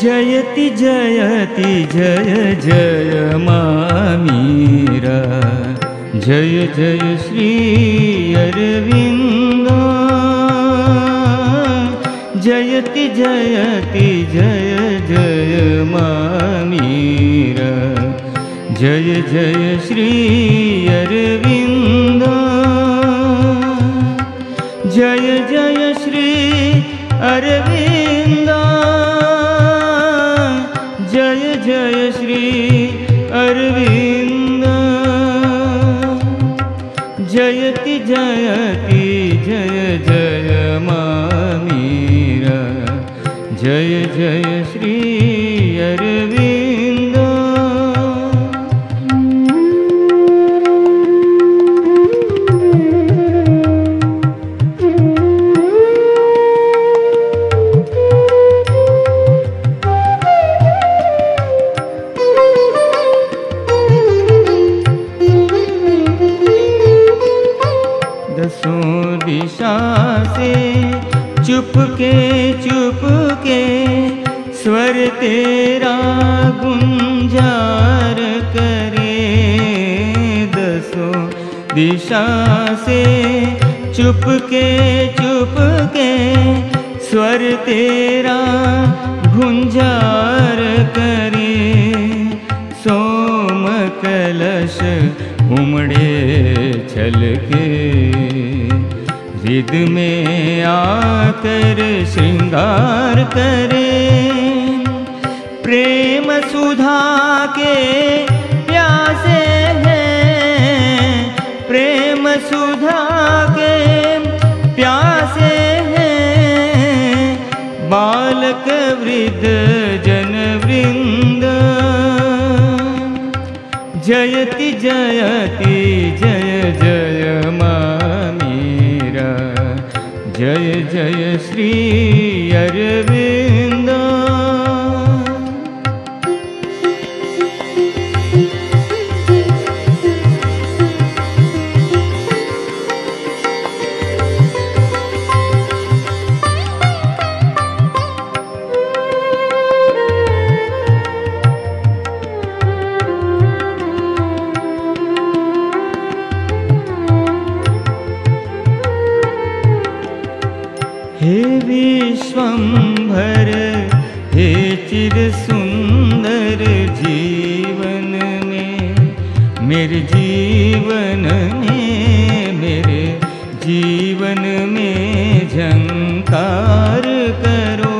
जयति जयति जय जय मामीरा, जय जय श्री अरविंद। जयति जयति जय जय मामीरा, जय जय श्री अरविंद। जय जय श्री अरविंद, जय जय श्री अरविंद। जयति जयति जय जय मामीरा, जय जय श्री अरविंद। दसों दिशा से चुपके चुपके स्वर तेरा गुंजार करे। दसों दिशा से चुपके चुपके स्वर तेरा गुंजार करे। सोम कलश उमड़े छलके, रिद में आकर श्रृंगार करे। प्रेम सुधा के प्यासे हैं, प्रेम सुधा के प्यासे हैं। बालक वृद्ध जन वृंद, जयति जयति जय जय मामीरा, जय जय श्री अरविंद। हे विश्वंभर, हे चिर सुंदर जीवन में, मेरे जीवन में, मेरे जीवन में झंकार करो।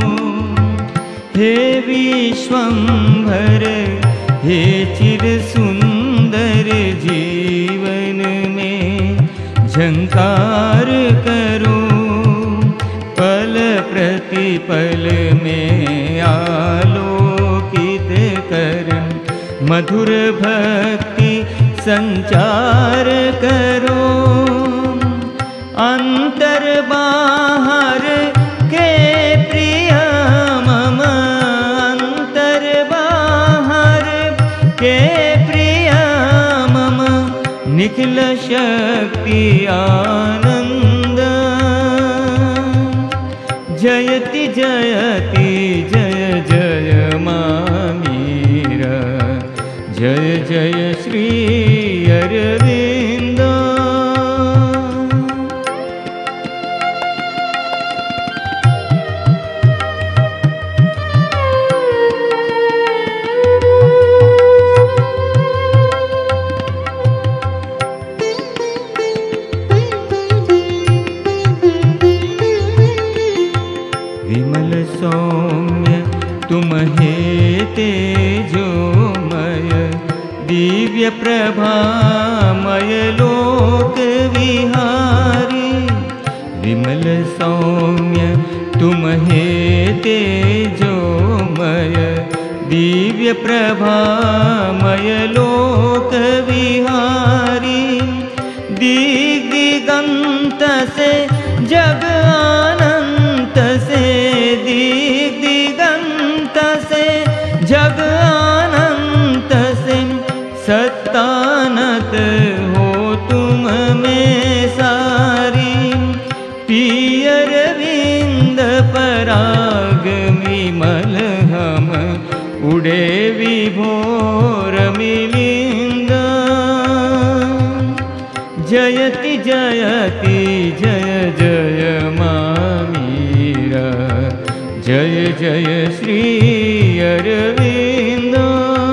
हे विश्वंभर, हे चिर सुंदर जीवन में झंकार करो। पल प्रतिपल में आलोकित कर मधुर भक्ति संचार करो। अंतर बाहर के प्रिय मम, अंतर बाहर के प्रिय मम, निखिल शक्ति आनंद। जयति जयति जय जय मामीरा, जय जय श्री अरविंद। विमल सौम्य तुम हे तेजोमय, दिव्य प्रभामय लोक विहारी। विमल सौम्य तुम हे तेजोमय, दिव्य प्रभामय लोक विहारी। दिग दिगंत से जग अनंत से, दिग दिगंत से जग अनंत से, सत्तानत हो तुम में सारी। पियर विंद पराग विमल मिलिंद जयति जयति जय जय मामीरा जय जय श्री अरविंद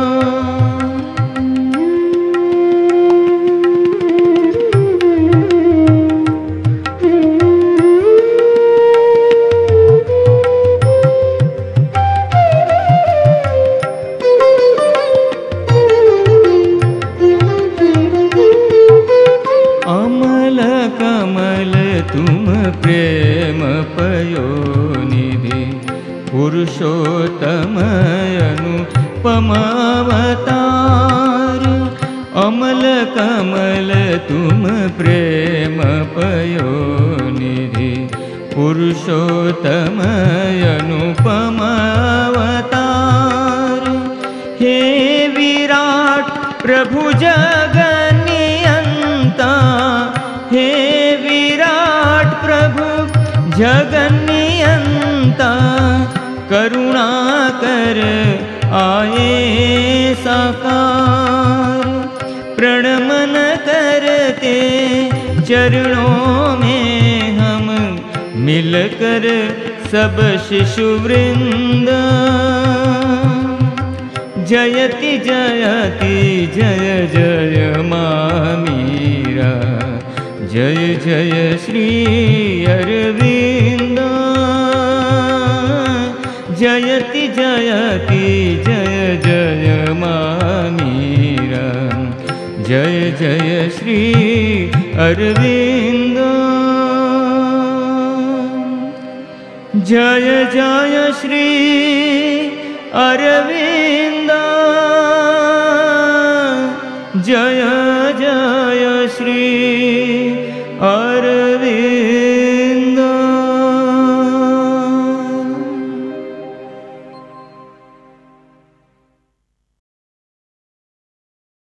अमल कमल तुम प्रेम पयोनिधि पुरुषोत्तम अनुपमावतार अमल कमल तुम प्रेम पयोनिधि पुरुषोत्तम अनुपमावतार हे विराट प्रभु जगन्नियंता हे विराट प्रभु जगन्नियंता करुणा कर आए साकार प्रणमन करते चरणों में हम मिलकर सब शिशु वृंद जयति जयति जय जय मामीरा जय जय श्री अरविंद जयति जयति जय जय मामीरा जय जय श्री अरविंद जय जय श्री अरविंद जय जय श्री